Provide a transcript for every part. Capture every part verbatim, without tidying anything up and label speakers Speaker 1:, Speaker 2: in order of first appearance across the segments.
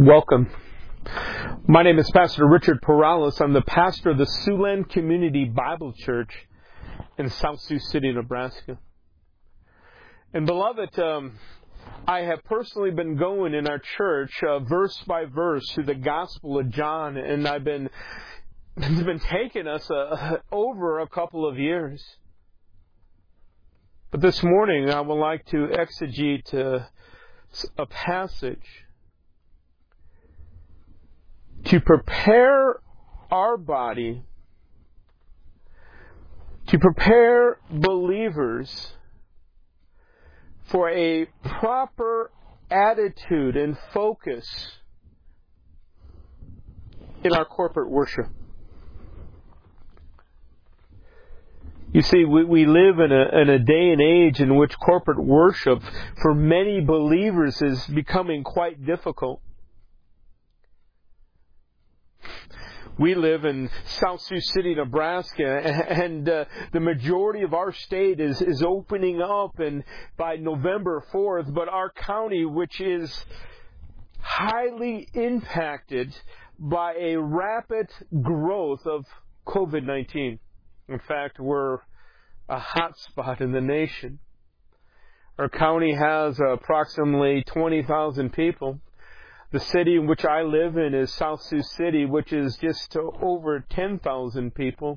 Speaker 1: Welcome. My name is Pastor Richard Perales. I'm the pastor of the Siouxland Community Bible Church in South Sioux City, Nebraska. And beloved, um, I have personally been going in our church uh, verse by verse through the Gospel of John, and I've been it's been taking us uh, over a couple of years. But this morning, I would like to exegete uh, a passage to prepare our body, to prepare believers for a proper attitude and focus in our corporate worship. You see, we, we live in a, in a day and age in which corporate worship for many believers is becoming quite difficult. We live in South Sioux City, Nebraska, and uh, the majority of our state is, is opening up and by November fourth, but our county, which is highly impacted by a rapid growth of covid nineteen. In fact, we're a hot spot in the nation. Our county has approximately twenty thousand people. The city in which I live in is South Sioux City, which is just over ten thousand people.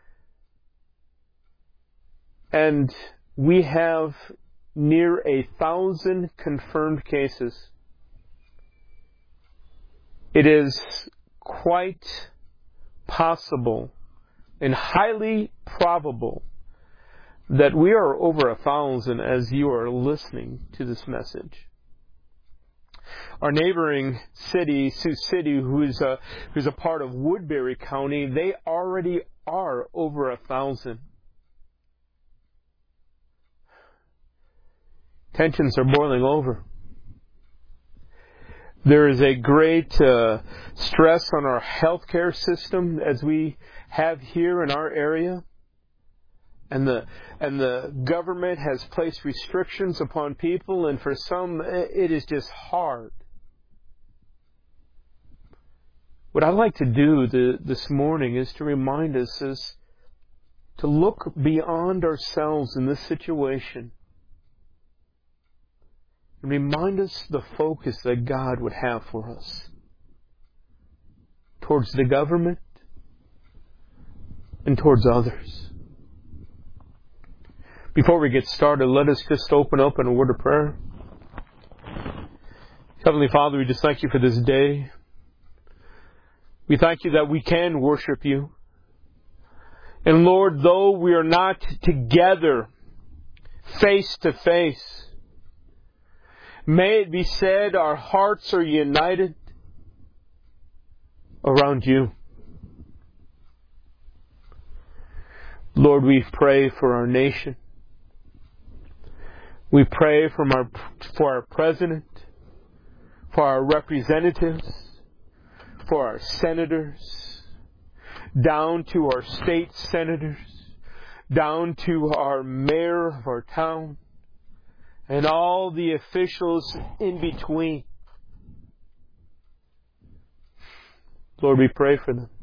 Speaker 1: And we have near a thousand confirmed cases. It is quite possible and highly probable that we are over a thousand as you are listening to this message. Our neighboring city, Sioux City, who's a, who's a part of Woodbury County, they already are over a thousand. Tensions are boiling over. There is a great uh, stress on our healthcare system as we have here in our area. And the and the government has placed restrictions upon people, and for some it is just hard. What I'd like to do the, this morning is to remind us is to look beyond ourselves in this situation and remind us the focus that God would have for us towards the government and towards others. Before we get started, let us just open up in a word of prayer. Heavenly Father, we just thank you for this day. We thank you that we can worship you. And Lord, though we are not together face to face, may it be said our hearts are united around you. Lord, we pray for our nation. We pray from our, for our president, for our representatives, for our senators, down to our state senators, down to our mayor of our town, and all the officials in between. Lord, we pray for them.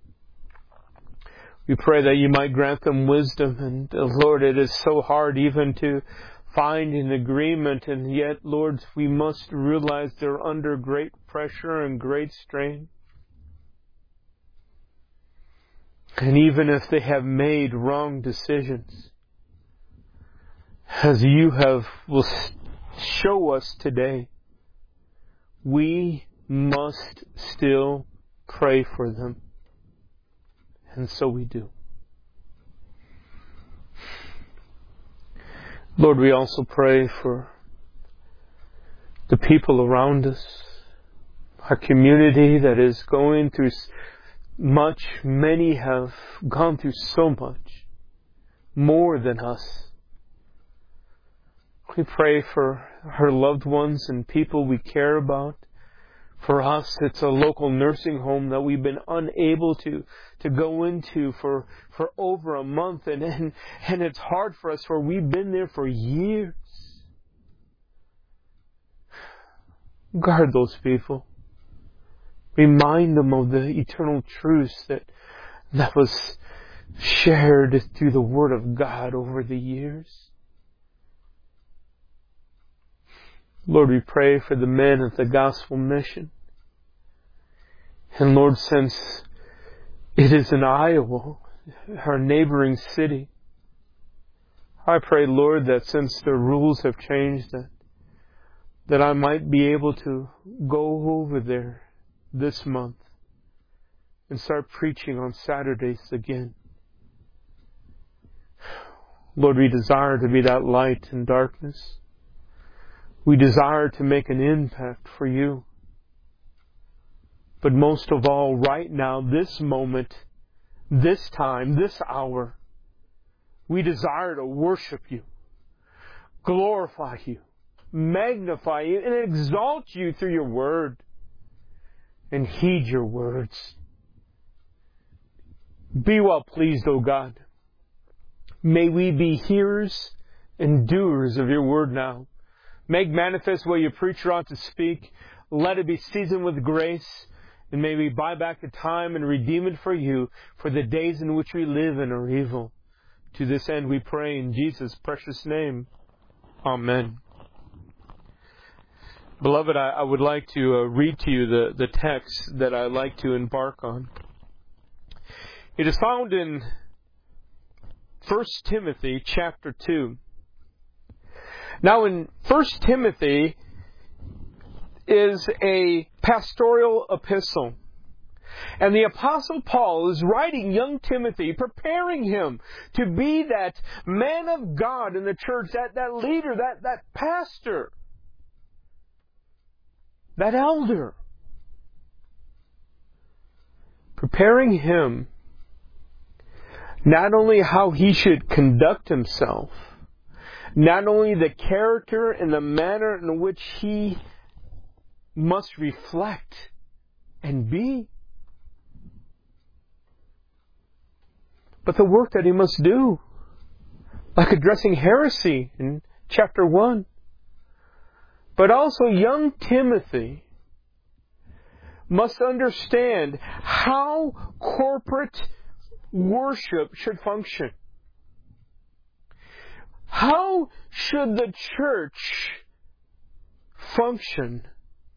Speaker 1: We pray that you might grant them wisdom. And uh, Lord, it is so hard even to find an agreement, and yet, Lord, we must realize they're under great pressure and great strain. And even if they have made wrong decisions, as you have will show us today, we must still pray for them. And so we do. Lord, we also pray for the people around us, our community that is going through much. Many have gone through so much, more than us. We pray for our loved ones and people we care about. For us, it's a local nursing home that we've been unable to, to go into for, for over a month. And, and, and it's hard for us, for we've been there for years. Guard those people. Remind them of the eternal truths that, that was shared through the Word of God over the years. Lord, we pray for the men of the gospel mission. And Lord, since it is in Iowa, our neighboring city, I pray, Lord, that since the rules have changed, that, that I might be able to go over there this month and start preaching on Saturdays again. Lord, we desire to be that light in darkness. We desire to make an impact for You. But most of all, right now, this moment, this time, this hour, we desire to worship You, glorify You, magnify You, and exalt You through Your Word, and heed Your words. Be well pleased, O God. May we be hearers and doers of Your Word now. Make manifest what Your preacher ought to speak. Let it be seasoned with grace. And may we buy back the time and redeem it for You, for the days in which we live and are evil. To this end we pray in Jesus' precious name. Amen. Beloved, I, I would like to uh, read to you the, the text that I like to embark on. It is found in First Timothy chapter two. Now in First Timothy is a pastoral epistle. And the Apostle Paul is writing young Timothy, preparing him to be that man of God in the church, that, that leader, that, that pastor, that elder. Preparing him not only how he should conduct himself, not only the character and the manner in which he must reflect and be, but the work that he must do, like addressing heresy in chapter one. But also young Timothy must understand how corporate worship should function. How should the church function?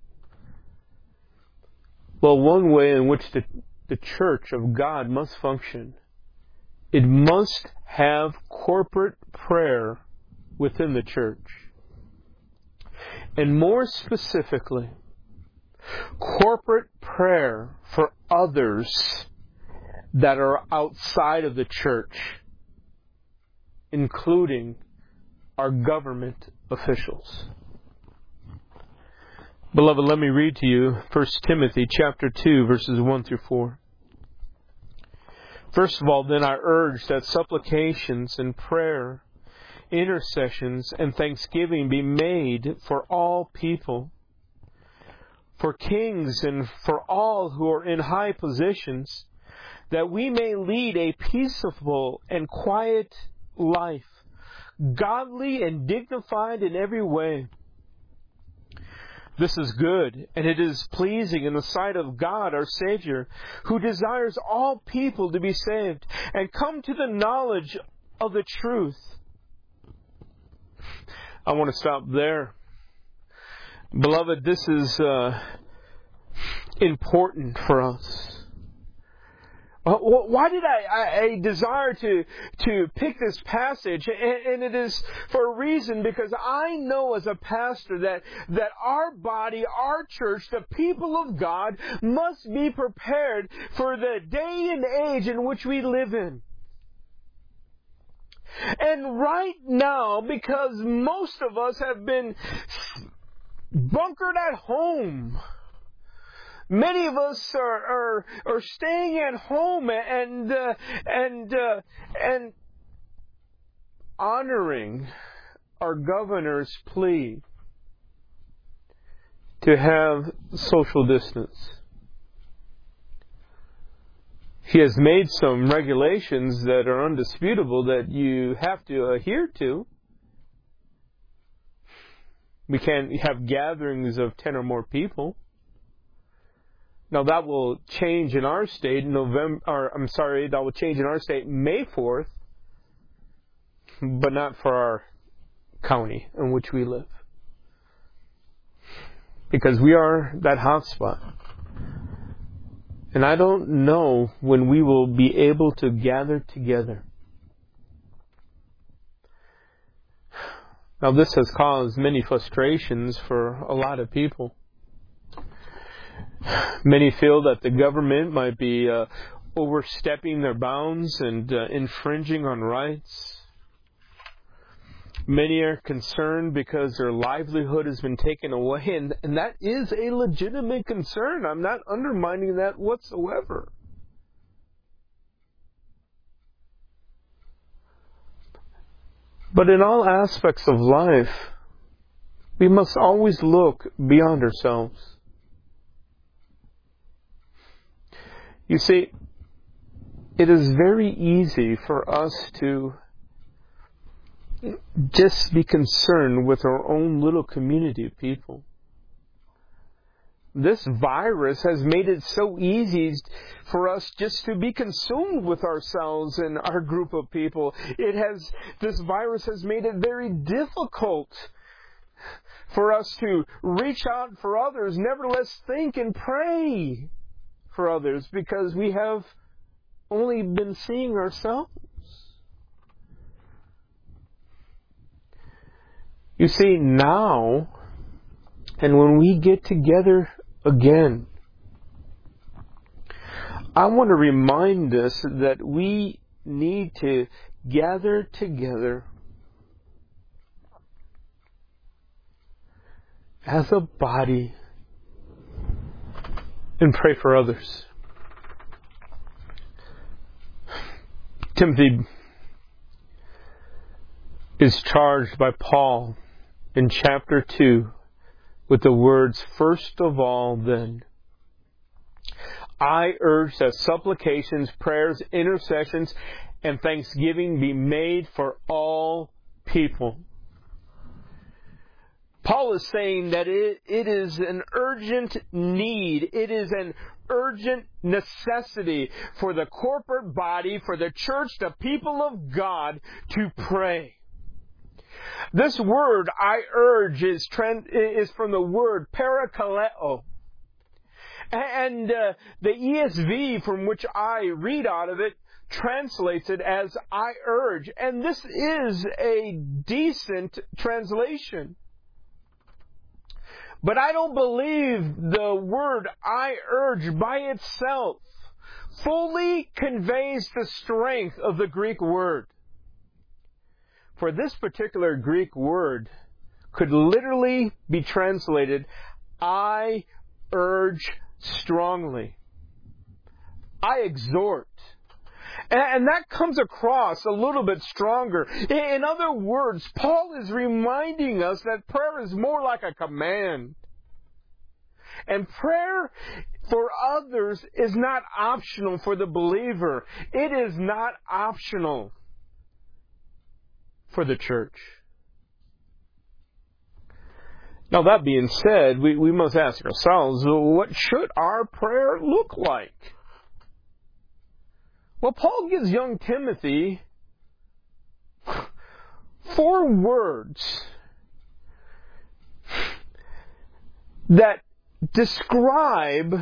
Speaker 1: Well, one way in which the, the church of God must function, it must have corporate prayer within the church. And more specifically, corporate prayer for others that are outside of the church, including our government officials. Beloved, let me read to you First Timothy chapter two, verses one through four. First of all, then I urge that supplications and prayer, intercessions and thanksgiving be made for all people, for kings and for all who are in high positions, that we may lead a peaceable and quiet life, godly and dignified in every way. This is good, and it is pleasing in the sight of God our Savior, who desires all people to be saved and come to the knowledge of the truth. I want to stop there. Beloved, this is uh, important for us. Why did I, I, I desire to, to pick this passage? And, and it is for a reason, because I know as a pastor that, that our body, our church, the people of God must be prepared for the day and age in which we live in. And right now, because most of us have been bunkered at home, many of us are are, are staying at home and uh, and uh, and honoring our governor's plea to have social distance. He has made some regulations that are undisputable that you have to adhere to. We can't have gatherings of ten or more people. Now that will change in our state, November, or I'm sorry, that will change in our state May fourth, but not for our county in which we live. Because we are that hotspot. And I don't know when we will be able to gather together. Now this has caused many frustrations for a lot of people. Many feel that the government might be uh, overstepping their bounds and uh, infringing on rights. Many are concerned because their livelihood has been taken away, and, and that is a legitimate concern. I'm not undermining that whatsoever. But in all aspects of life, we must always look beyond ourselves. You see, it is very easy for us to just be concerned with our own little community of people. This virus has made it so easy for us just to be consumed with ourselves and our group of people. It has, this virus has made it very difficult for us to reach out for others, nevertheless think and pray for others, because we have only been seeing ourselves. You see, now, and when we get together again, I want to remind us that we need to gather together as a body and pray for others. Timothy is charged by Paul in chapter two with the words, "First of all, then, I urge that supplications, prayers, intercessions, and thanksgiving be made for all people." Paul is saying that it, it is an urgent need. It is an urgent necessity for the corporate body, for the church, the people of God, to pray. This word, I urge, is, trend, is from the word parakaleo. And uh, the E S V, from which I read out of it, translates it as I urge. And this is a decent translation. But I don't believe the word I urge by itself fully conveys the strength of the Greek word. For this particular Greek word could literally be translated, I urge strongly. I exhort. And that comes across a little bit stronger. In other words, Paul is reminding us that prayer is more like a command. And prayer for others is not optional for the believer. It is not optional for the church. Now, that being said, we, we must ask ourselves, what should our prayer look like? Well, Paul gives young Timothy four words that describe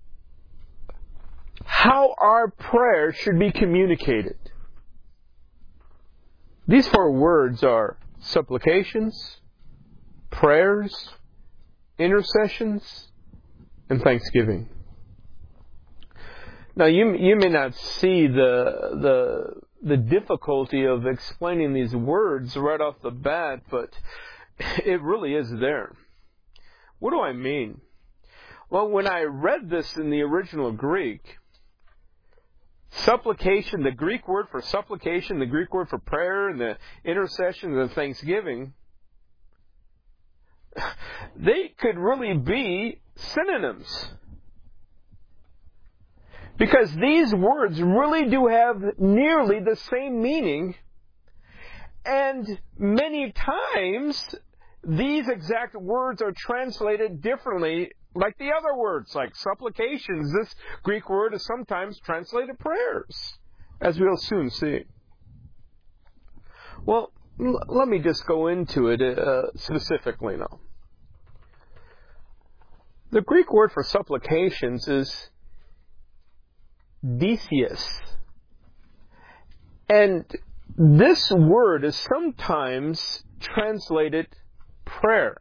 Speaker 1: how our prayer should be communicated. These four words are supplications, prayers, intercessions, and thanksgiving. Now, you you may not see the the the difficulty of explaining these words right off the bat, but it really is there. What do I mean? Well, when I read this in the original Greek, supplication, the Greek word for supplication, the Greek word for prayer, and the intercession and the thanksgiving, they could really be synonyms. Because these words really do have nearly the same meaning, and many times these exact words are translated differently Like the other words, like supplications, this Greek word is sometimes translated prayers, as we'll soon see. Well, l- let me just go into it uh, specifically now. The Greek word for supplications is disias. And this word is sometimes translated prayer.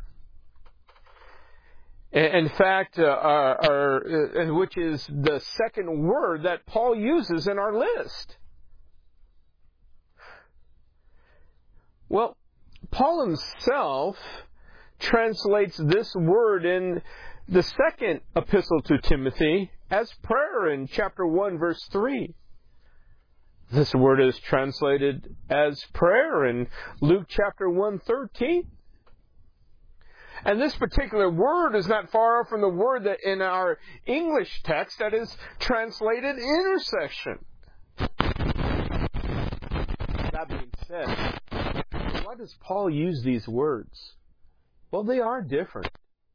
Speaker 1: In fact, uh, our, our, uh, which is the second word that Paul uses in our list. Well, Paul himself translates this word in the second epistle to Timothy as prayer in chapter one, verse three. This word is translated as prayer in Luke chapter one, thirteen. And this particular word is not far from the word that in our English text that is translated intercession. That being said, why does Paul use these words? Well, they are different.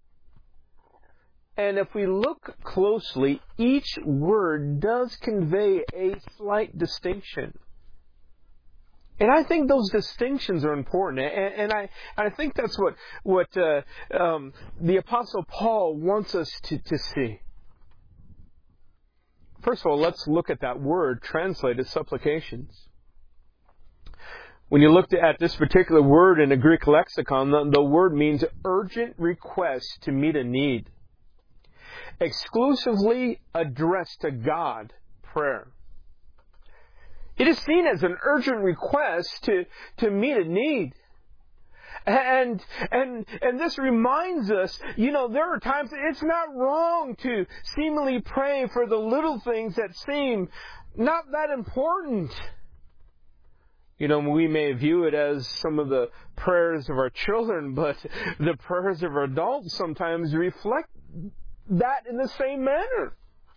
Speaker 1: And if we look closely, each word does convey a slight distinction. And I think those distinctions are important, and, and I and I think that's what what uh, um, the Apostle Paul wants us to, to see. First of all, let's look at that word translated supplications. When you look at this particular word in a Greek lexicon, the, the word means urgent request to meet a need, exclusively addressed to God, prayer. It is seen as an urgent request to, to meet a need. And, and, and this reminds us, you know, there are times it's not wrong to seemingly pray for the little things that seem not that important. You know, we may view it as some of the prayers of our children, but the prayers of our adults sometimes reflect that in the same manner.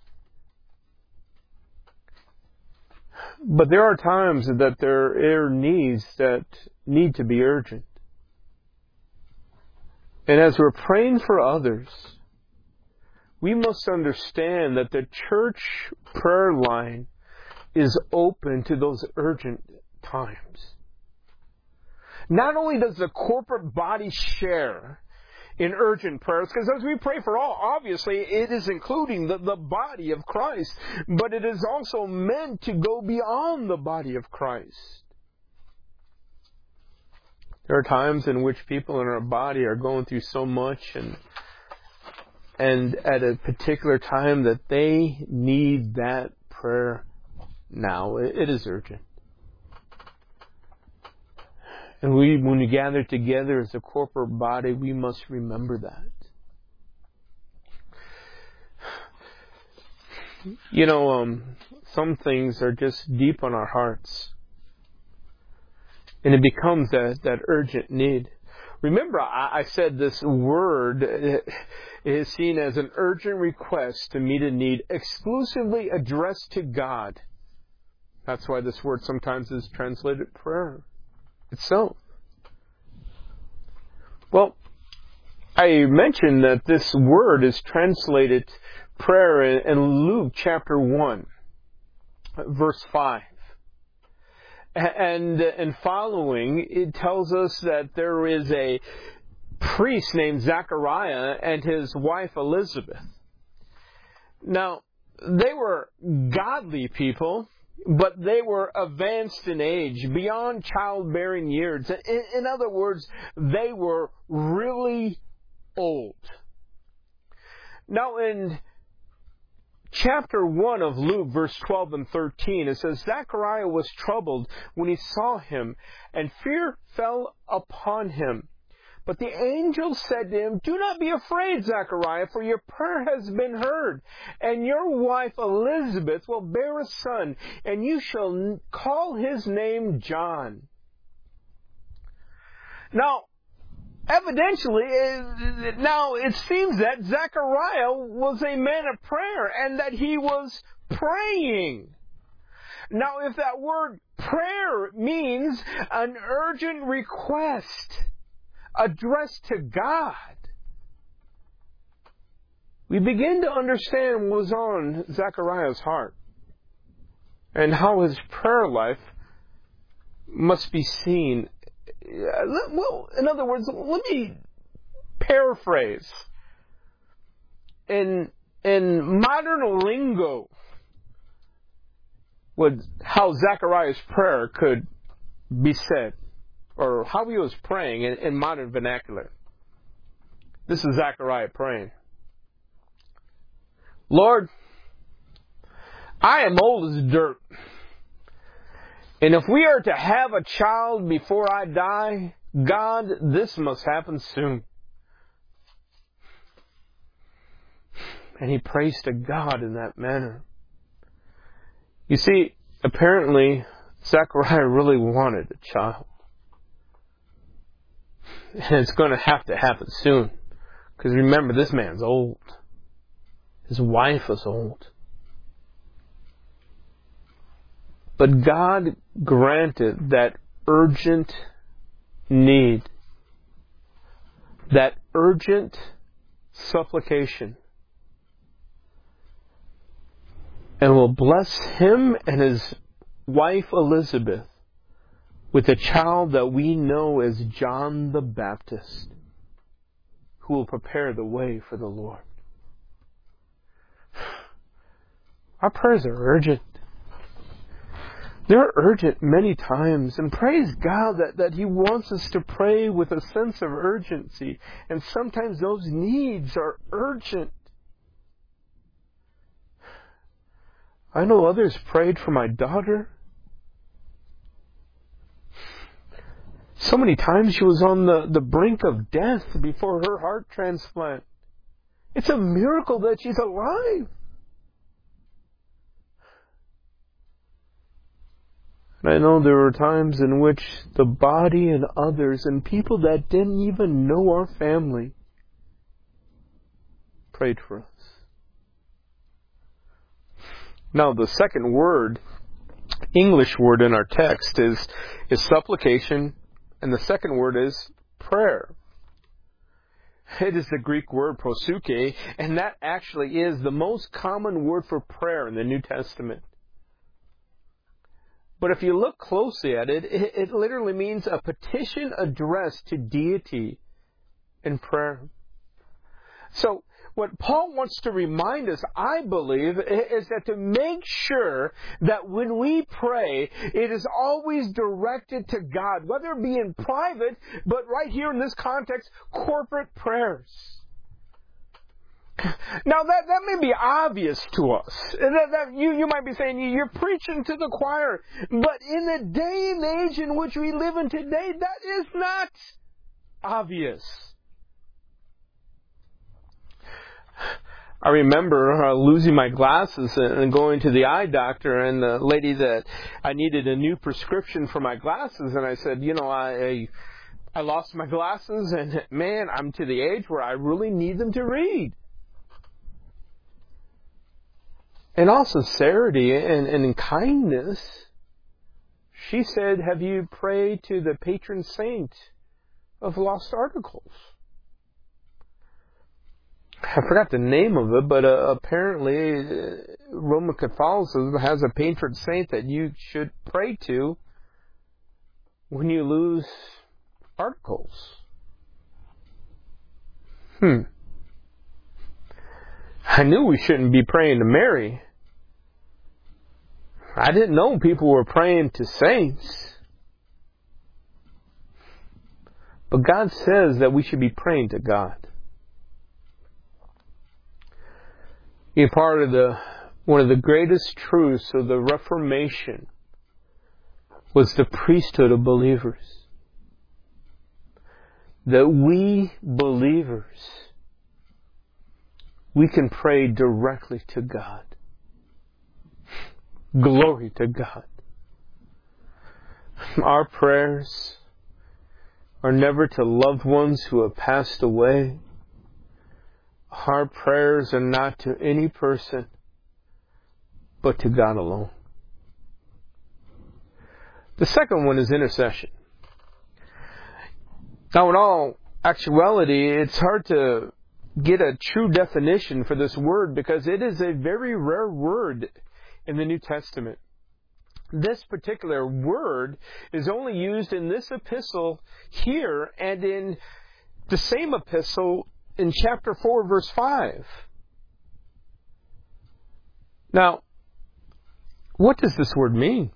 Speaker 1: But there are times that there are needs that need to be urgent. And as we're praying for others, we must understand that the church prayer line is open to those urgent times. Not only does the corporate body share in urgent prayers, because as we pray for all, obviously it is including the, the body of Christ, but it is also meant to go beyond the body of Christ. There are times in which people in our body are going through so much, and and at a particular time that they need that prayer now. It, it is urgent. And we, when we gather together as a corporate body, we must remember that. You know, um, some things are just deep on our hearts. And it becomes that, that urgent need. Remember, I, I said this word is seen as an urgent request to meet a need exclusively addressed to God. That's why this word sometimes is translated prayer itself. Well, I mentioned that this word is translated prayer in Luke chapter one, verse five. And, and following, it tells us that there is a priest named Zechariah and his wife Elizabeth. Now, they were godly people, but they were advanced in age, beyond childbearing years. In, in other words, they were really old. Now, in chapter one of Luke, verse twelve and thirteen, it says, Zechariah was troubled when he saw him, and fear fell upon him. But the angel said to him, Do not be afraid, Zechariah, for your prayer has been heard, and your wife Elizabeth will bear a son, and you shall call his name John. Now, evidently, now it seems that Zechariah was a man of prayer, and that he was praying. Now, if that word prayer means an urgent request addressed to God, we begin to understand what was on Zechariah's heart and how his prayer life must be seen. Well, in other words, let me paraphrase. In in modern lingo, what how Zechariah's prayer could be said, or how he was praying in, in modern vernacular. This is Zechariah praying. Lord, I am old as dirt. And if we are to have a child before I die, God, this must happen soon. And he prays to God in that manner. You see, apparently, Zechariah really wanted a child. And it's going to have to happen soon. Because remember, this man's old. His wife is old. But God granted that urgent need, that urgent supplication, and will bless him and his wife Elizabeth with a child that we know as John the Baptist, who will prepare the way for the Lord. Our prayers are urgent. They're urgent many times, and praise God that, that He wants us to pray with a sense of urgency. And sometimes those needs are urgent. I know others prayed for my daughter. So many times she was on the, the brink of death before her heart transplant. It's a miracle that she's alive. And I know there were times in which the body and others and people that didn't even know our family prayed for us. Now, the second word, English word in our text is, is supplication, and the second word is prayer. It is the Greek word proseuche, and that actually is the most common word for prayer in the New Testament. But if you look closely at it, it, it literally means a petition addressed to deity in prayer. So, what Paul wants to remind us, I believe, is that to make sure that when we pray, it is always directed to God, whether it be in private, but right here in this context, corporate prayers. Now that, that may be obvious to us. That, that you, you might be saying, you're preaching to the choir. But in the day and age in which we live in today, that is not obvious. I remember uh, losing my glasses and going to the eye doctor, and the lady that I needed a new prescription for my glasses, and I said, you know, I, I, I lost my glasses, and man, I'm to the age where I really need them to read. In all sincerity and, and in kindness, she said, have you prayed to the patron saint of lost articles? I forgot the name of it, but uh, apparently uh, Roman Catholicism has a patron saint that you should pray to when you lose articles. Hmm. I knew we shouldn't be praying to Mary. I didn't know people were praying to saints. But God says that we should be praying to God. You know, part of the one of the greatest truths of the Reformation was the priesthood of believers. That we believers, we can pray directly to God. Glory to God. Our prayers are never to loved ones who have passed away. Our prayers are not to any person, but to God alone. The second one is intercession. Now, in all actuality, it's hard to get a true definition for this word because it is a very rare word in the New Testament. This particular word is only used in this epistle here and in the same epistle in chapter four, verse five. Now, what does this word mean?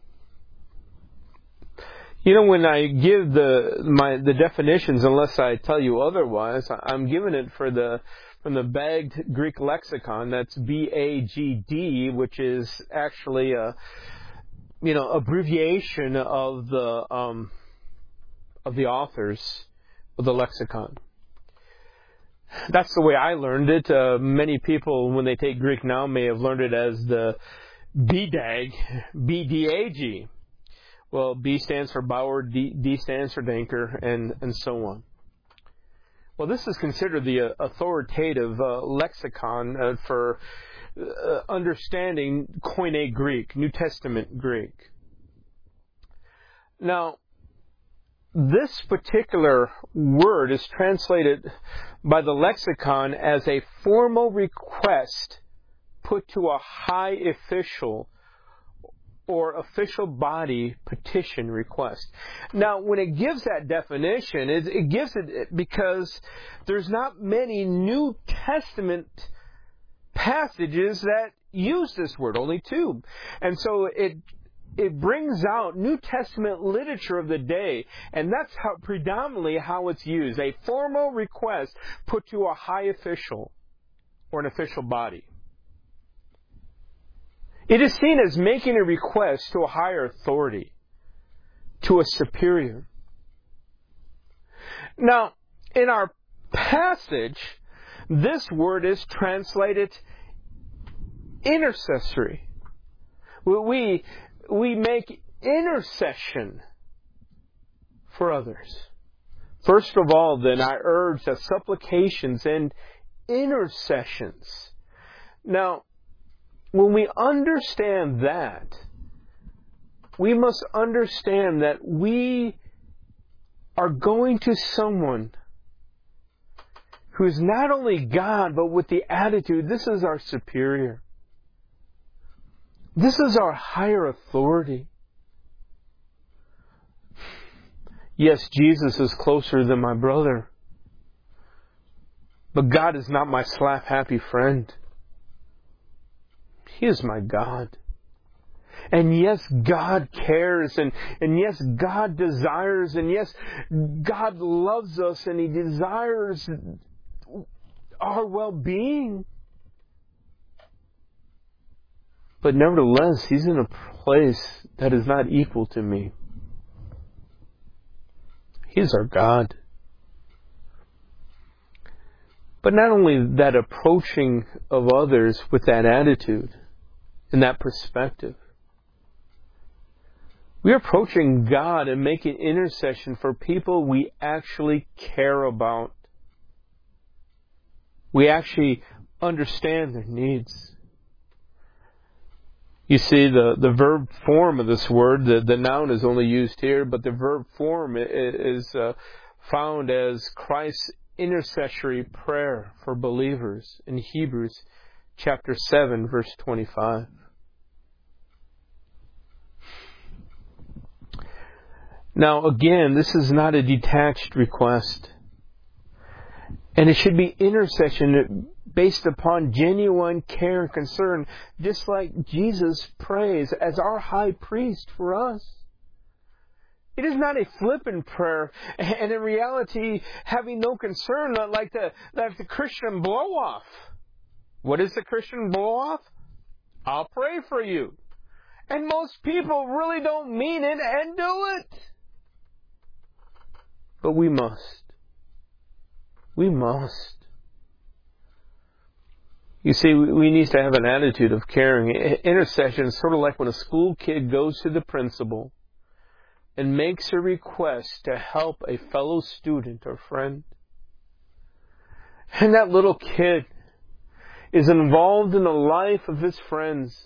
Speaker 1: You know, when I give the my the definitions, unless I tell you otherwise, I'm giving it for the from the Bagged Greek Lexicon. That's B A G D, which is actually a you know abbreviation of the um, of the authors of the lexicon. That's the way I learned it. Uh, many people, when they take Greek now, may have learned it as the B D A G, B D A G. Well, B stands for Bauer, D, D stands for Denker, and, and so on. Well, this is considered the uh, authoritative uh, lexicon uh, for uh, understanding Koine Greek, New Testament Greek. Now, this particular word is translated by the lexicon as a formal request put to a high official or official body petition request. Now, when it gives that definition, it, it gives it because there's not many New Testament passages that use this word, only two. And so it it brings out New Testament literature of the day, and that's how predominantly how it's used. A formal request put to a high official or an official body. It is seen as making a request to a higher authority, to a superior. Now, in our passage, this word is translated intercessory. We, we make intercession for others. First of all, then, I urge that supplications and intercessions. Now, when we understand that, we must understand that we are going to someone who is not only God, but with the attitude, this is our superior. This is our higher authority. Yes, Jesus is closer than my brother, but God is not my slap-happy friend. He is my God. And yes, God cares, and, and yes, God desires, and yes, God loves us, and He desires our well-being. But nevertheless, He's in a place that is not equal to me. He is our God. But not only that approaching of others with that attitude, in that perspective, we're approaching God and making intercession for people we actually care about. We actually understand their needs. You see, the, the verb form of this word, the, the noun is only used here, but the verb form is uh, found as Christ's intercessory prayer for believers in Hebrews chapter seven, verse twenty-five. Now, again, this is not a detached request. And it should be intercession based upon genuine care and concern, just like Jesus prays as our high priest for us. It is not a flippant prayer, and in reality, having no concern, not like the, like the Christian blow-off. What is the Christian blow-off? I'll pray for you. And most people really don't mean it and do it. But we must. We must. You see, we need to have an attitude of caring. Intercession is sort of like when a school kid goes to the principal and makes a request to help a fellow student or friend. And that little kid is involved in the life of his friends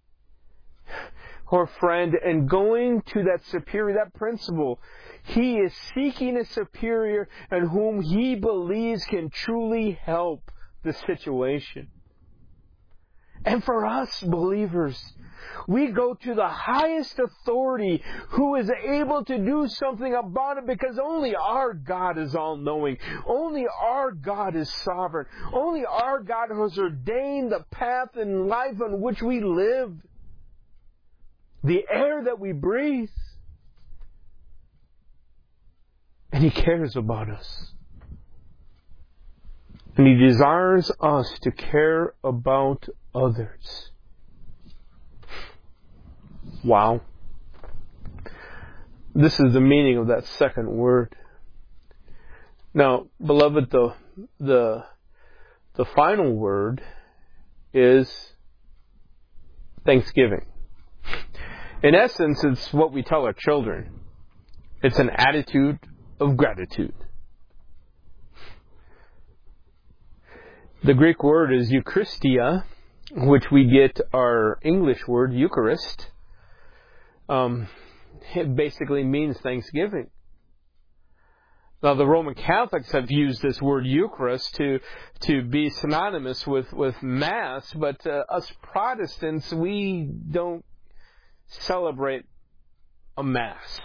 Speaker 1: or friend, and going to that superior, that principal, he is seeking a superior in whom he believes can truly help the situation. And for us believers, we go to the highest authority who is able to do something about it, because only our God is all-knowing. Only our God is sovereign. Only our God has ordained the path in life on which we live, the air that we breathe. And He cares about us. And He desires us to care about others. Wow. This is the meaning of that second word. Now, beloved, the the the final word is thanksgiving. In essence, it's what we tell our children. It's an attitude of gratitude. The Greek word is Eucharistia, which we get our English word Eucharist. Um, it basically means thanksgiving. Now, the Roman Catholics have used this word Eucharist to to be synonymous with, with Mass, but uh, us Protestants, we don't celebrate a Mass.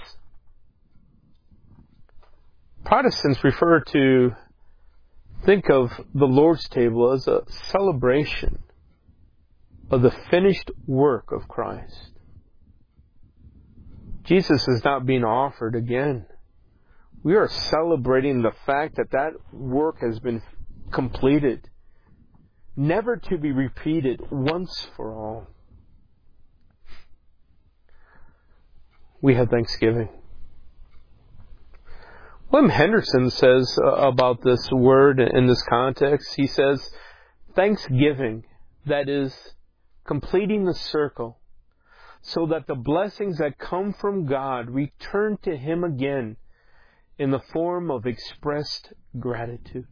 Speaker 1: Protestants refer to, think of the Lord's table as a celebration of the finished work of Christ. Jesus is not being offered again. We are celebrating the fact that that work has been completed, never to be repeated, once for all. We have thanksgiving. William Henderson says uh, about this word in this context, he says, thanksgiving, that is, completing the circle, so that the blessings that come from God return to Him again in the form of expressed gratitude.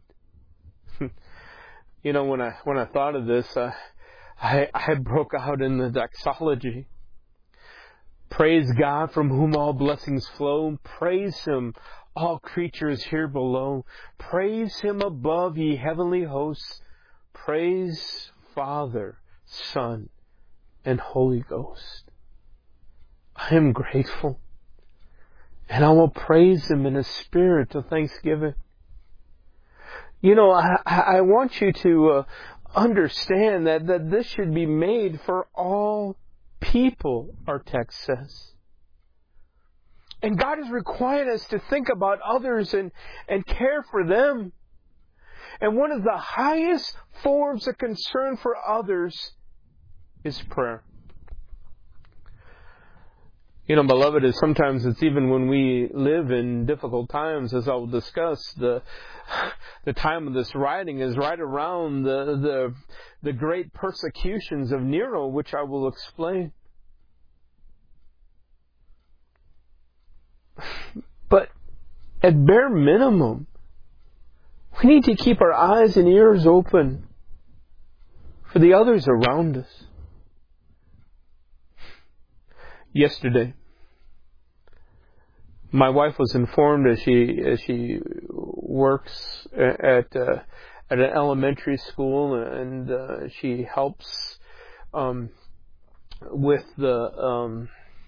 Speaker 1: You know, when I when I thought of this, uh, I, I broke out in the doxology. Praise God from whom all blessings flow. Praise Him, all creatures here below. Praise Him above, ye heavenly hosts. Praise Father, Son, and Holy Ghost. I am grateful. And I will praise Him in a spirit of thanksgiving. You know, I, I want you to uh, understand that, that this should be made for all people, our text says. And God is requiring us to think about others and, and care for them. And one of the highest forms of concern for others is prayer. You know, beloved, is sometimes it's even when we live in difficult times, as I'll discuss, the the time of this writing is right around the the, the great persecutions of Nero, which I will explain. But at bare minimum, we need to keep our eyes and ears open for the others around us. Yesterday, my wife was informed as she as she works at uh, at an elementary school, and uh, she helps um, with the um,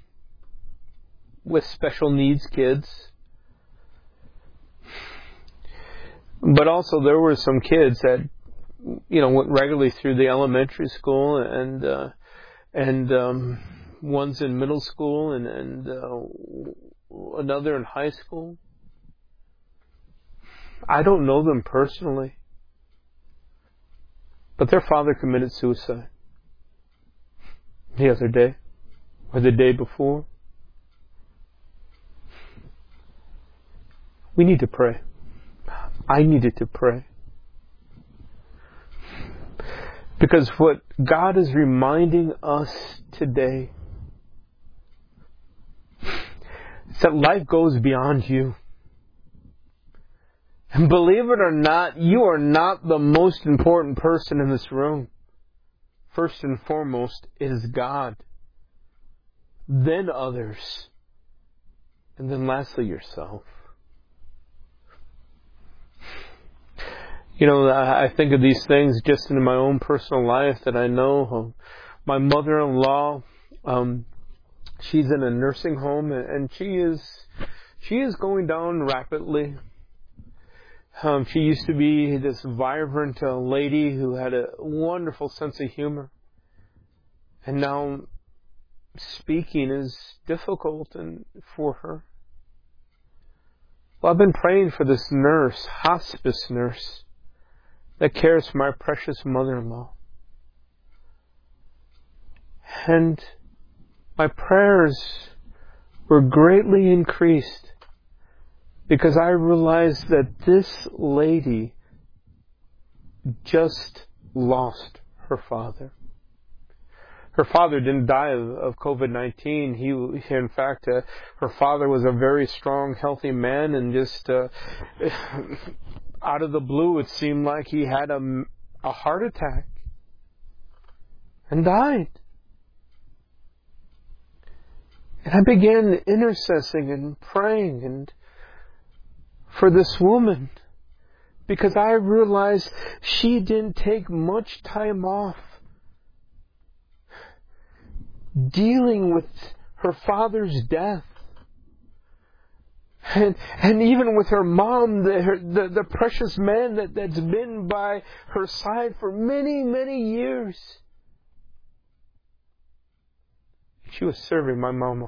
Speaker 1: with special needs kids. But also there were some kids that, you know, went regularly through the elementary school, and uh, and um, one's in middle school, and and uh, another in high school. I don't know them personally, but their father committed suicide the other day, or the day before. We need to pray. I needed to pray. Because what God is reminding us today is that life goes beyond you. And believe it or not, you are not the most important person in this room. First and foremost, it is God. Then others. And then lastly, yourself. You know, I think of these things just in my own personal life that I know. My mother-in-law, um, she's in a nursing home, and she is she is going down rapidly. Um, she used to be this vibrant uh, lady who had a wonderful sense of humor, and now speaking is difficult and for her. Well, I've been praying for this nurse, hospice nurse, that cares for my precious mother-in-law. And my prayers were greatly increased because I realized that this lady just lost her father. Her father didn't die of, of covid nineteen. He, in fact, uh, her father was a very strong, healthy man, and just uh, out of the blue, it seemed like he had a, a heart attack and died. And I began intercessing and praying and for this woman because I realized she didn't take much time off dealing with her father's death. And, and even with her mom, the, her, the, the precious man that, that's been by her side for many, many years. She was serving my mama.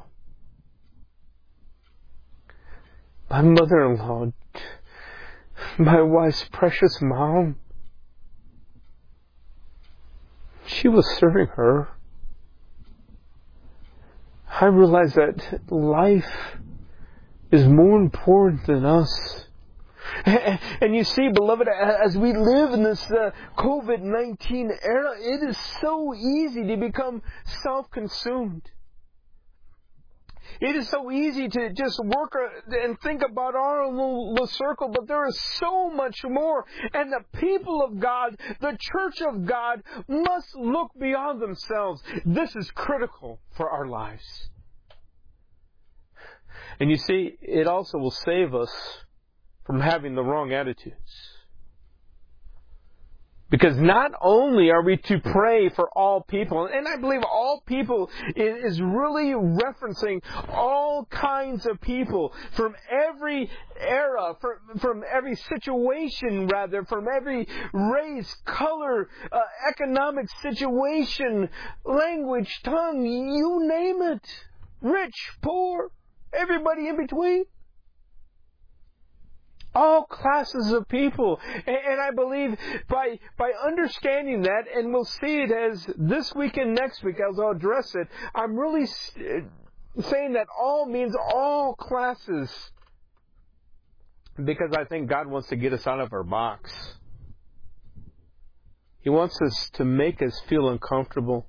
Speaker 1: My mother-in-law, my wife's precious mom. She was serving her. I realized that life is more important than us. And you see, beloved, as we live in this uh, covid nineteen era, it is so easy to become self-consumed. It is so easy to just work and think about our little, little circle, but there is so much more. And the people of God, the church of God, must look beyond themselves. This is critical for our lives. And you see, it also will save us from having the wrong attitudes. Because not only are we to pray for all people, and I believe all people is really referencing all kinds of people from every era, from, from every situation rather, from every race, color, uh, economic situation, language, tongue, you name it. Rich, poor, everybody in between. All classes of people. And, and I believe by by understanding that, and we'll see it as this week and next week as I'll address it, I'm really saying that all means all classes. Because I think God wants to get us out of our box. He wants us to make us feel uncomfortable.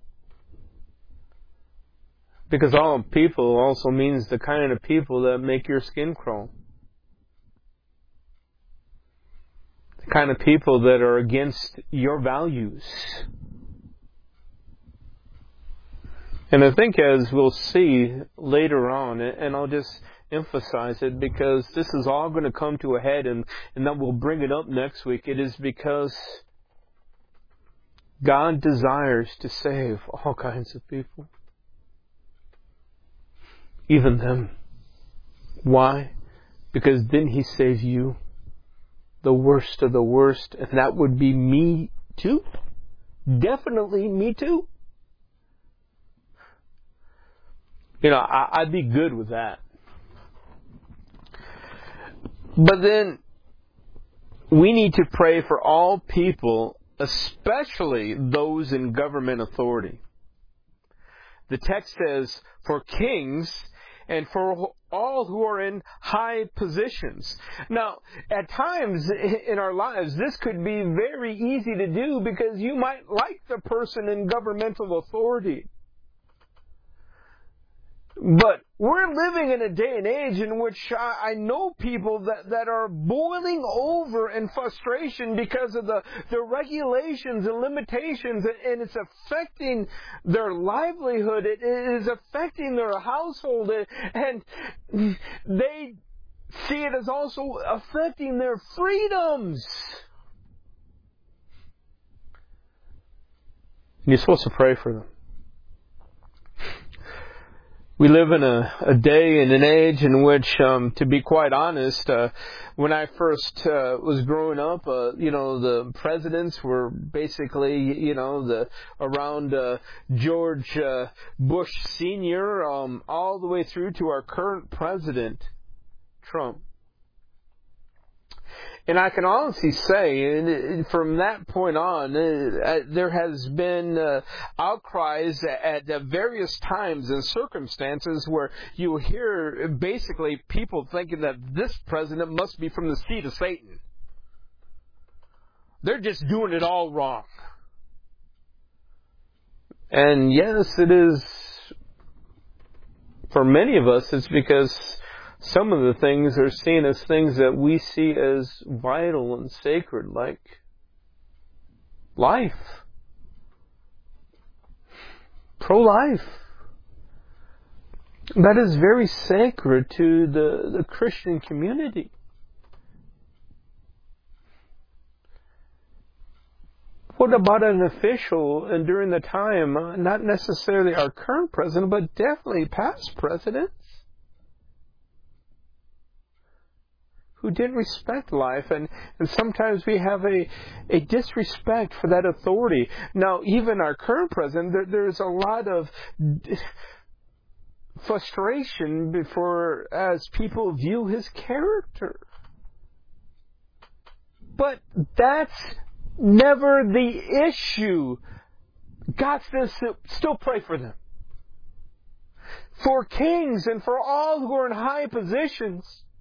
Speaker 1: Because all people also means the kind of people that make your skin crawl. Kind of people that are against your values. And I think as we'll see later on, and I'll just emphasize it because this is all going to come to a head, and, and then we'll bring it up next week. It is because God desires to save all kinds of people. Even them. Why? Because didn't He save you? The worst of the worst, and that would be me too. Definitely me too. You know, I, I'd be good with that. But then, we need to pray for all people, especially those in government authority. The text says, for kings and for all who are in high positions. Now, at times in our lives, this could be very easy to do because you might like the person in governmental authority. But we're living in a day and age in which I, I know people that, that are boiling over in frustration because of the, the regulations and limitations, and it's affecting their livelihood. It is affecting their household, and they see it as also affecting their freedoms. And you're supposed to pray for them. We live in a, a day and an age in which, um, to be quite honest, uh, when I first uh, was growing up, uh, you know, the presidents were basically, you know, the around uh, George uh, Bush Senior, um, all the way through to our current president, Trump. And I can honestly say, and from that point on, uh, there has been uh, outcries at, at various times and circumstances where you hear basically people thinking that this president must be from the seed of Satan. They're just doing it all wrong. And yes, it is, for many of us, it's because some of the things are seen as things that we see as vital and sacred, like life, pro-life. That is very sacred to the, the Christian community. What about an official, and during the time, uh, not necessarily our current president, but definitely past presidents, who didn't respect life, and, and sometimes we have a, a disrespect for that authority. Now, even our current president, there, there's a lot of frustration before as people view his character. But that's never the issue. God says still pray for them. For kings and for all who are in high positions.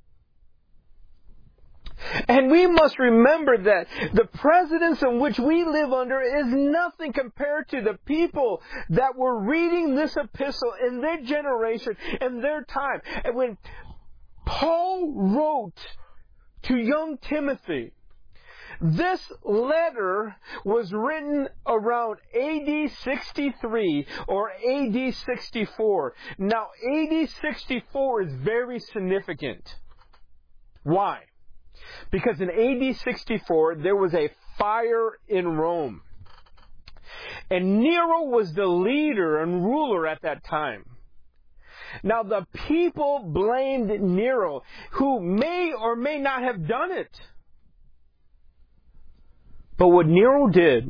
Speaker 1: And we must remember that the presidents in which we live under is nothing compared to the people that were reading this epistle in their generation, in their time. And when Paul wrote to young Timothy, this letter was written around A D sixty-three or A D sixty-four. Now, A D sixty-four is very significant. Why? Because in A D sixty-four, there was a fire in Rome. And Nero was the leader and ruler at that time. Now, the people blamed Nero, who may or may not have done it. But what Nero did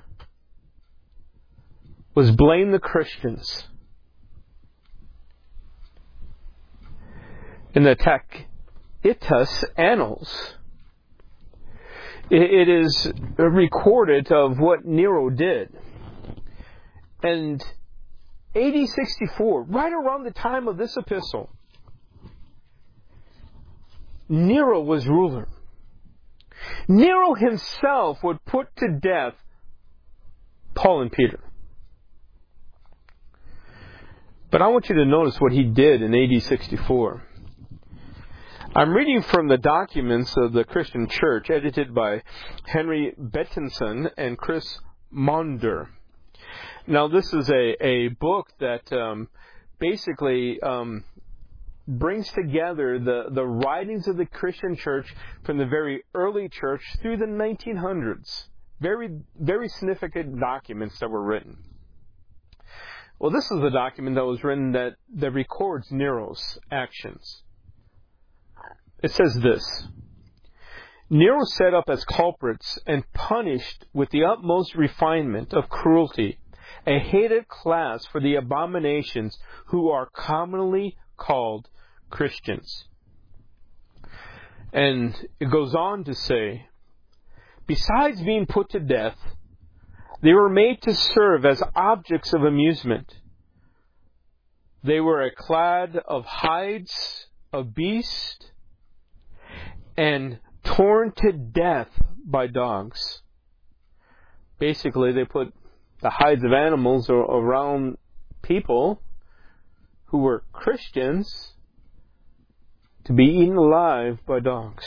Speaker 1: was blame the Christians. In the Tacitus Annals, it is recorded of what Nero did. And A D sixty-four, right around the time of this epistle, Nero was ruler. Nero himself would put to death Paul and Peter. But I want you to notice what he did in A D sixty-four. I'm reading from the documents of the Christian Church, edited by Henry Bettinson and Chris Maunder. Now, this is a, a book that um, basically um, brings together the, the writings of the Christian Church from the very early church through the nineteen hundreds. Very, very significant documents that were written. Well, this is the document that was written that, that records Nero's actions. It says this: Nero set up as culprits and punished with the utmost refinement of cruelty a hated class for the abominations who are commonly called Christians. And it goes on to say, besides being put to death, they were made to serve as objects of amusement. They were clad of hides of beasts and torn to death by dogs. Basically, they put the hides of animals around people who were Christians to be eaten alive by dogs.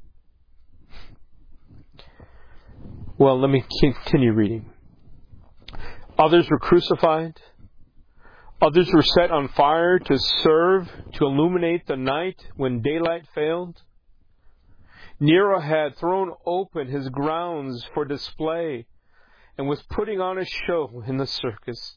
Speaker 1: Well, let me continue reading. Others were crucified. Others were set on fire to serve, to illuminate the night when daylight failed. Nero had thrown open his grounds for display and was putting on a show in the circus.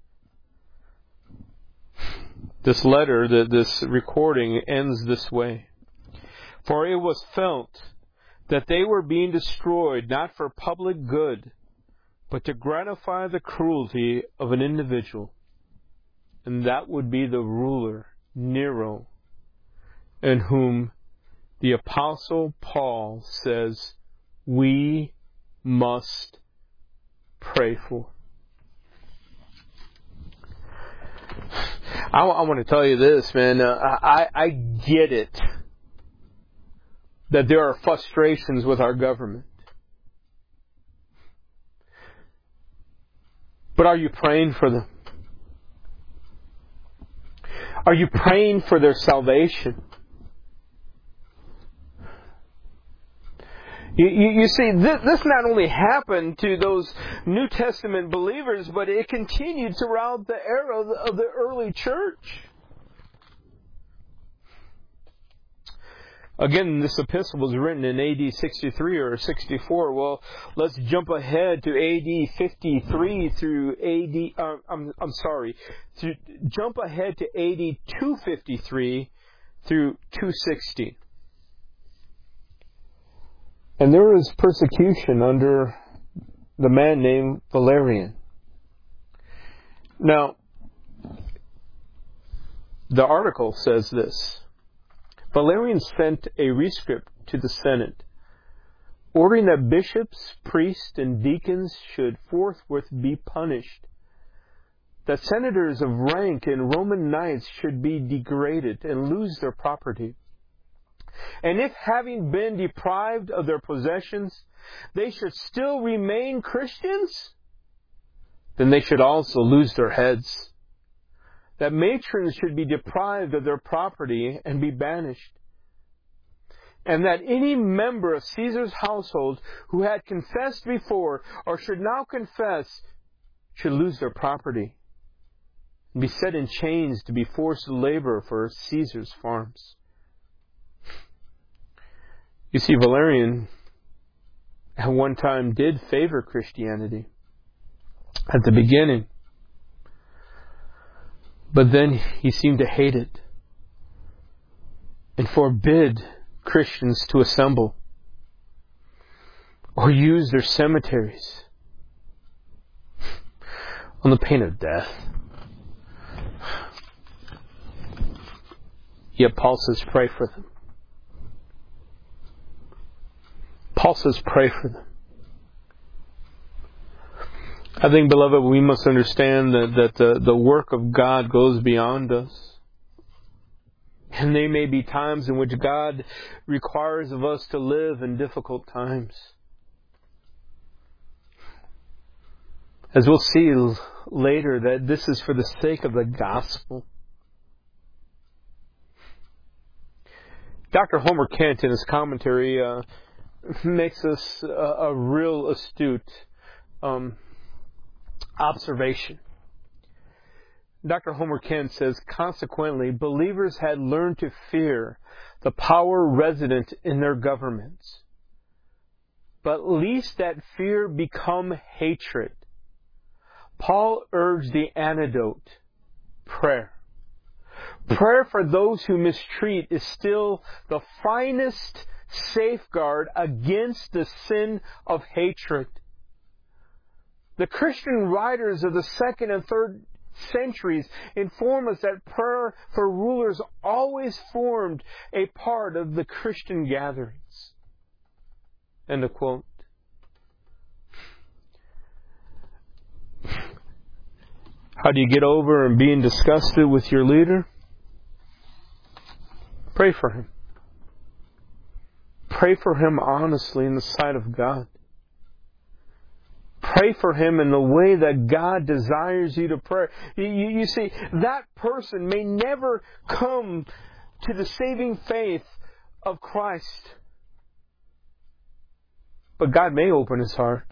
Speaker 1: This letter, this recording ends this way. For it was felt that they were being destroyed not for public good, but to gratify the cruelty of an individual. And that would be the ruler, Nero, in whom the Apostle Paul says we must pray for. I, I want to tell you this, man. Uh, I, I get it that there are frustrations with our government. But are you praying for them? Are you praying for their salvation? You, you, you see, this, this not only happened to those New Testament believers, but it continued throughout the era of the, of the early church. Again, this epistle was written in A D sixty-three or sixty-four. Well, let's jump ahead to A D fifty-three through A D. Uh, I'm I'm sorry, to jump ahead to A D two fifty-three through two sixty. And there was persecution under the man named Valerian. Now, the article says this. Valerian sent a rescript to the Senate, ordering that bishops, priests, and deacons should forthwith be punished, that senators of rank and Roman knights should be degraded and lose their property. And if, having been deprived of their possessions, they should still remain Christians, then they should also lose their heads. That matrons should be deprived of their property and be banished. And that any member of Caesar's household who had confessed before or should now confess should lose their property and be set in chains to be forced to labor for Caesar's farms. You see, Valerian at one time did favor Christianity at the beginning. But then he seemed to hate it and forbid Christians to assemble or use their cemeteries on the pain of death. Yet Paul says, pray for them. Paul says, pray for them. I think, beloved, we must understand that, that the, the work of God goes beyond us. And there may be times in which God requires of us to live in difficult times. As we'll see later, that this is for the sake of the gospel. Doctor Homer Kent, in his commentary, uh, makes us a, a real astute um, observation. Doctor Homer Kent says, consequently, believers had learned to fear the power resident in their governments. But lest that fear become hatred, Paul urged the antidote, prayer. Prayer for those who mistreat is still the finest safeguard against the sin of hatred. The Christian writers of the second and third centuries inform us that prayer for rulers always formed a part of the Christian gatherings. End of quote. How do you get over and being disgusted with your leader? Pray for him. Pray for him honestly in the sight of God. Pray for him in the way that God desires you to pray. You, you, you see, that person may never come to the saving faith of Christ. But God may open his heart.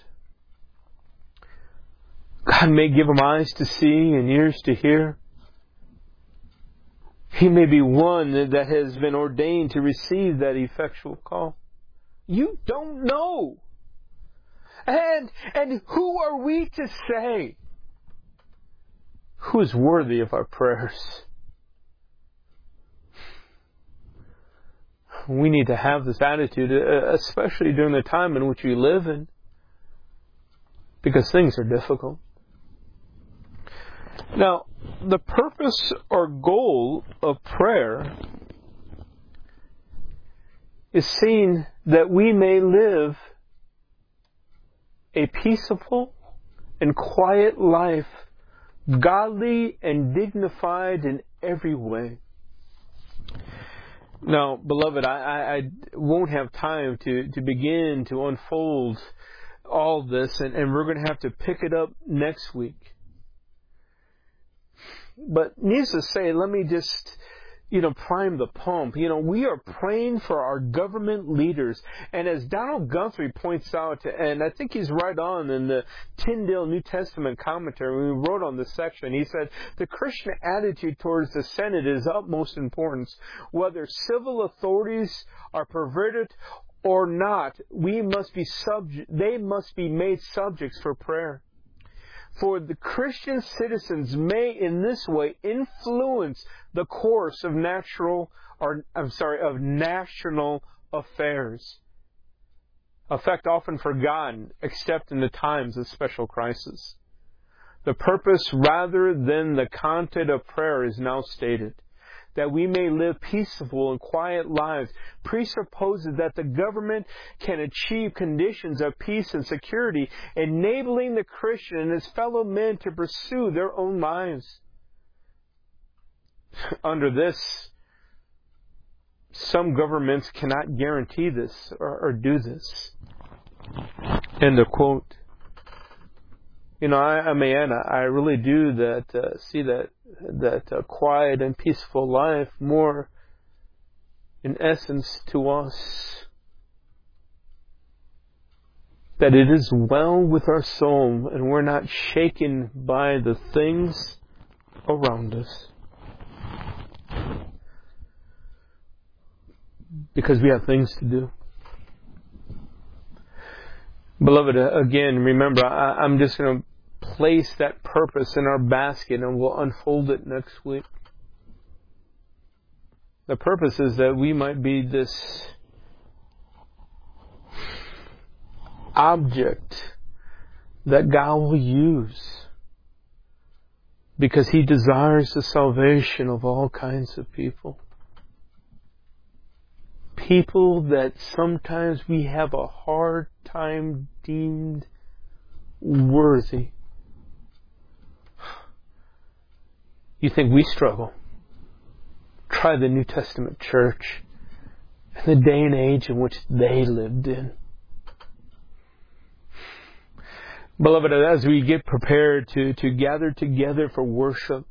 Speaker 1: God may give him eyes to see and ears to hear. He may be one that has been ordained to receive that effectual call. You don't know. And, and who are we to say who is worthy of our prayers? We need to have this attitude, especially during the time in which we live in, because things are difficult. Now, the purpose or goal of prayer is seen that we may live a peaceable and quiet life, godly and dignified in every way. Now, beloved, I, I, I won't have time to, to begin to unfold all this, and, and we're going to have to pick it up next week. But needless to say, let me just, you know, prime the pump. You know, we are praying for our government leaders. And as Donald Guthrie points out, and I think he's right on in the Tyndale New Testament commentary, when we wrote on this section, he said, the Christian attitude towards the Senate is of utmost importance. Whether civil authorities are perverted or not, we must be subject, they must be made subjects for prayer. For the Christian citizens may in this way influence the course of natural, or I'm sorry, of national affairs. A fact often forgotten, except in the times of special crisis. The purpose rather than the content of prayer is now stated. That we may live peaceful and quiet lives presupposes that the government can achieve conditions of peace and security, enabling the Christian and his fellow men to pursue their own lives. Under this, some governments cannot guarantee this or, or do this. End of quote. You know, I, I mean, I really do that. Uh, see that that uh, quiet and peaceful life more, in essence, to us. That it is well with our soul, and we're not shaken by the things around us, because we have things to do. Beloved, again, remember, I, I'm just going to place that purpose in our basket and we'll unfold it next week. The purpose is that we might be this object that God will use, because He desires the salvation of all kinds of people. People that sometimes we have a hard time deemed worthy. You think we struggle? Try the New Testament church and the day and age in which they lived in. Beloved, as we get prepared to, to gather together for worship,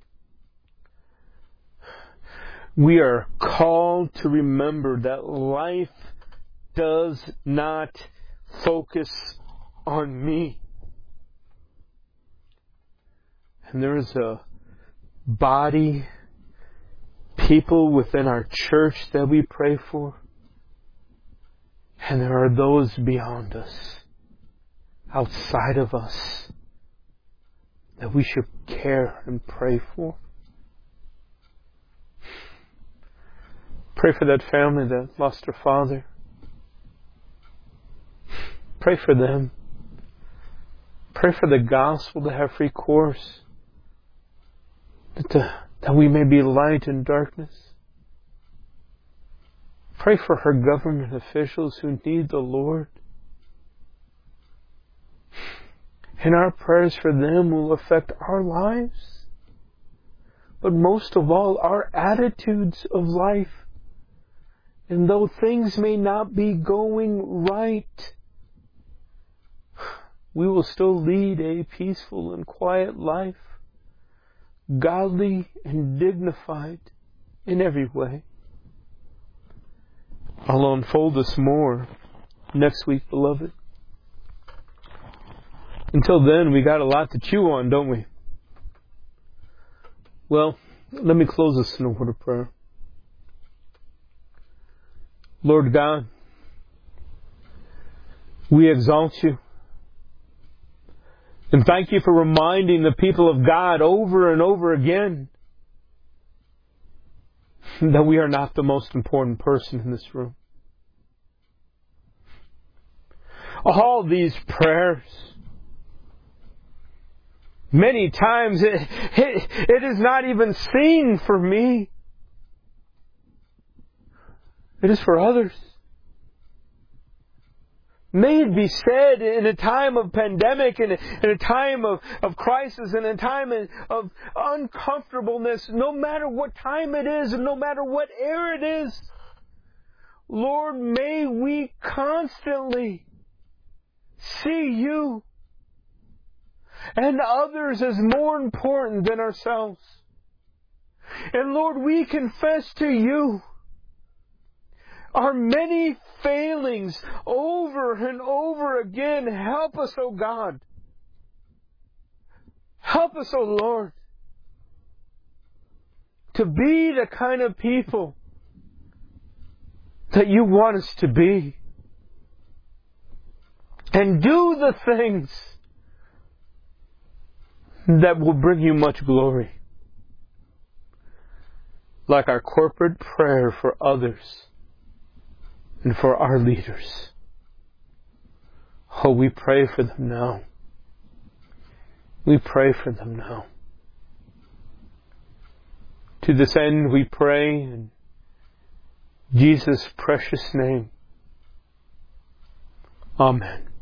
Speaker 1: we are called to remember that life does not focus on me. And there is a body, people within our church that we pray for. And there are those beyond us, outside of us, that we should care and pray for. Pray for that family that lost their father. Pray for them. Pray for the gospel to have free course. That, the, that we may be light in darkness. Pray for her government officials who need the Lord. And our prayers for them will affect our lives. But most of all, our attitudes of life. And though things may not be going right, we will still lead a peaceful and quiet life, godly and dignified in every way. I'll unfold this more next week, beloved. Until then, we got a lot to chew on, don't we? Well, let me close this in a word of prayer. Lord God, we exalt You And thank you for reminding the people of God over and over again that we are not the most important person in this room. All these prayers, many times it, it, it is not even seen for me. It is for others. May it be said in a time of pandemic, in a, in a time of, of crisis, in a time of uncomfortableness, no matter what time it is and no matter what era it is, Lord, may we constantly see You and others as more important than ourselves. And Lord, we confess to You our many failings over and over again. Help us, O God. Help us, O Lord, to be the kind of people that You want us to be. And do the things that will bring You much glory. Like our corporate prayer for others and for our leaders. Oh, we pray for them now. We pray for them now. To this end we pray in Jesus' precious name. Amen.